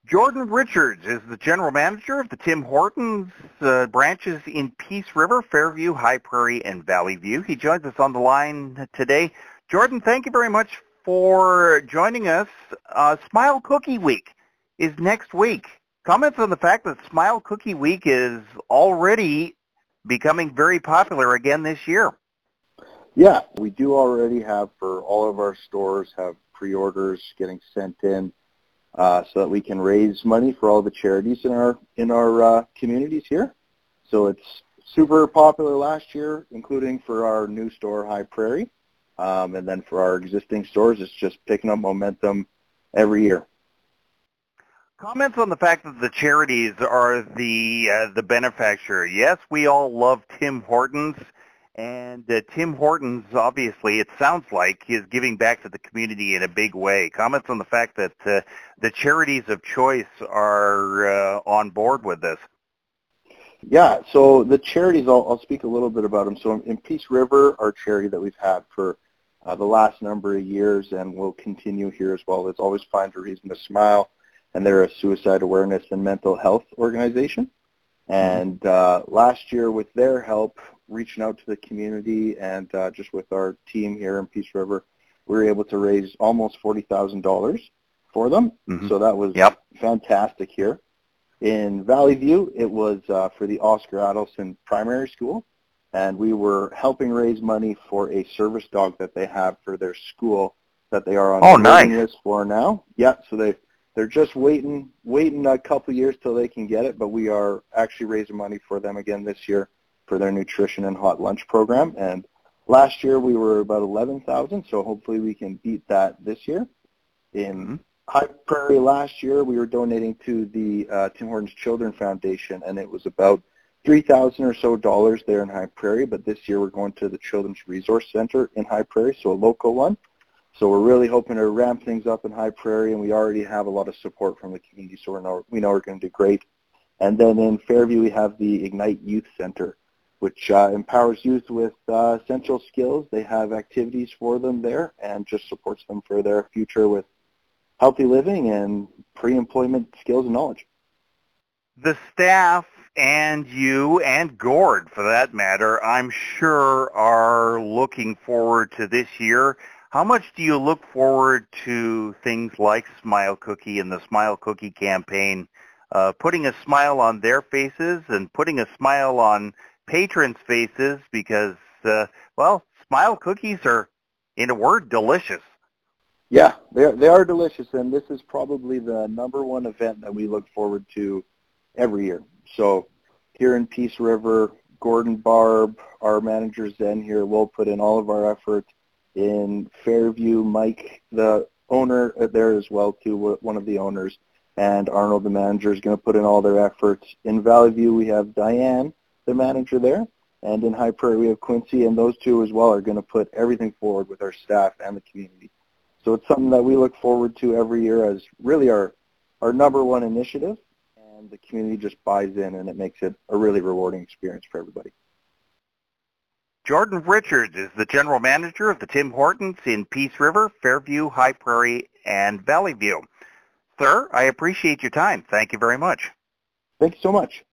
Jordan Richards is the general manager of the Tim Hortons branches in Peace River, Fairview, High Prairie, and Valley View. He joins us on the line today. Jordan, thank you very much for joining us. Smile Cookie Week is next week. Comments on the fact that Smile Cookie Week is already becoming very popular again this year. Yeah, we do already have for all of our stores have pre-orders getting sent in so that we can raise money for all the charities in our communities here. So it's super popular last year, including for our new store, High Prairie. And then for our existing stores, it's just picking up momentum every year. Comments on the fact that the charities are the benefactor. Yes, we all love Tim Hortons, and Tim Hortons, obviously, it sounds like, is giving back to the community in a big way. Comments on the fact that the charities of choice are on board with this. Yeah, so the charities, I'll speak a little bit about them. So in Peace River, our charity that we've had for the last number of years and will continue here as well, is Always Find a Reason to Smile. And they're a suicide awareness and mental health organization. And last year, with their help, reaching out to the community and just with our team here in Peace River, we were able to raise almost $40,000 for them. Mm-hmm. So that was fantastic here. In Valley View, it was for the Oscar Adelson Primary School, and we were helping raise money for a service dog that they have for their school that they are on the waiting list for now. Yeah, so they're just waiting a couple years till they can get it, but we are actually raising money for them again this year for their nutrition and hot lunch program. And last year we were about $11,000, so hopefully we can beat that this year. In High Prairie last year, we were donating to the Tim Hortons Children Foundation, and it was about $3,000 or so there in High Prairie. But this year we're going to the Children's Resource Center in High Prairie, so a local one. So we're really hoping to ramp things up in High Prairie, and we already have a lot of support from the community, so we know we're going to do great. And then in Fairview, we have the Ignite Youth Center, which empowers youth with essential skills. They have activities for them there and just supports them for their future with healthy living and pre-employment skills and knowledge. The staff and you and Gord, for that matter, I'm sure are looking forward to this year. How much do you look forward to things like Smile Cookie and the Smile Cookie campaign, putting a smile on their faces and putting a smile on patrons' faces because, Smile Cookies are, in a word, delicious. Yeah, they are delicious, and this is probably the number one event that we look forward to every year. So here in Peace River, Gordon Barb, our manager Zen here, will put in all of our efforts. In Fairview, Mike, the owner there as well, too, one of the owners, and Arnold, the manager, is going to put in all their efforts. In Valley View, we have Diane, the manager there, and in High Prairie, we have Quincy, and those two as well are going to put everything forward with our staff and the community. So it's something that we look forward to every year as really our number one initiative, and the community just buys in, and it makes it a really rewarding experience for everybody. Jordan Richards is the general manager of the Tim Hortons in Peace River, Fairview, High Prairie, and Valley View. Sir, I appreciate your time. Thank you very much. Thank you so much.